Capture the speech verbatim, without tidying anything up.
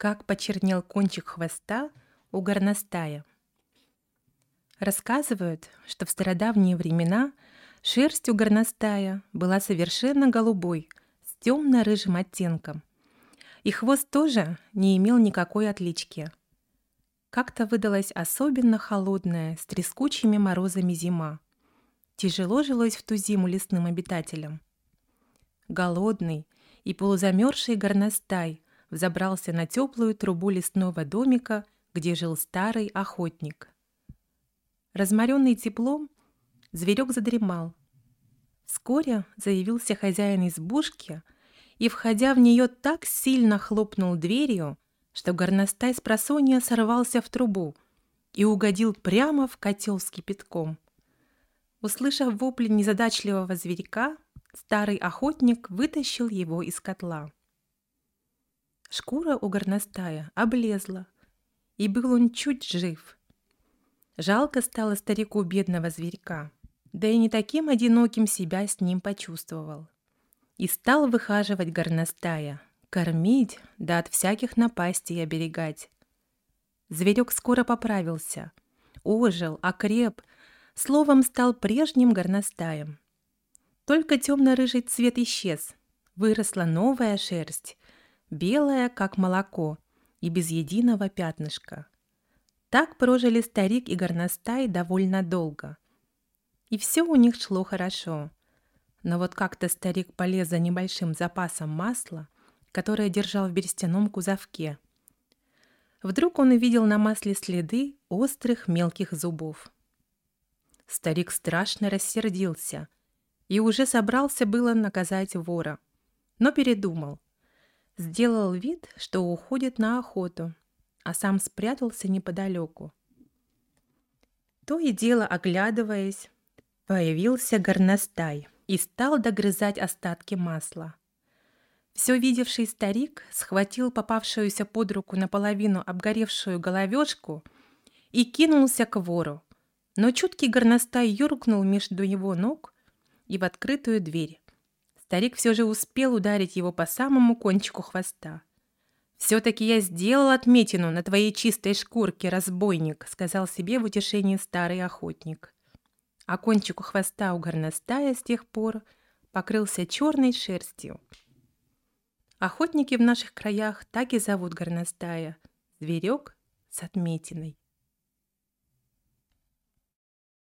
Как почернел кончик хвоста у горностая. Рассказывают, что в стародавние времена шерсть у горностая была совершенно голубой, с темно-рыжим оттенком. И хвост тоже не имел никакой отлички. Как-то выдалась особенно холодная, с трескучими морозами зима. Тяжело жилось в ту зиму лесным обитателям. Голодный и полузамерзший горностай взобрался на теплую трубу лесного домика, где жил старый охотник. Разморенный теплом, зверек задремал. Вскоре заявился хозяин избушки и, входя в нее, так сильно хлопнул дверью, что горностай спросонья сорвался в трубу и угодил прямо в котел с кипятком. Услышав вопли незадачливого зверька, старый охотник вытащил его из котла. Шкура у горностая облезла, и был он чуть жив. Жалко стало старику бедного зверька, да и не таким одиноким себя с ним почувствовал. И стал выхаживать горностая, кормить, да от всяких напастей оберегать. Зверек скоро поправился, ожил, окреп, словом, стал прежним горностаем. Только темно-рыжий цвет исчез, выросла новая шерсть, белая, как молоко, и без единого пятнышка. Так прожили старик и горностай довольно долго. И все у них шло хорошо. Но вот как-то старик полез за небольшим запасом масла, которое держал в берестяном кузовке. Вдруг он увидел на масле следы острых мелких зубов. Старик страшно рассердился и уже собрался было наказать вора, но передумал. Сделал вид, что уходит на охоту, а сам спрятался неподалеку. То и дело, оглядываясь, появился горностай и стал догрызать остатки масла. Все видевший старик схватил попавшуюся под руку наполовину обгоревшую головешку и кинулся к вору, но чуткий горностай юркнул между его ног и в открытую дверь. Старик все же успел ударить его по самому кончику хвоста. «Все-таки я сделал отметину на твоей чистой шкурке, разбойник», сказал себе в утешении старый охотник. А кончику хвоста у горностая с тех пор покрылся черной шерстью. Охотники в наших краях так и зовут горностая — зверек с отметиной.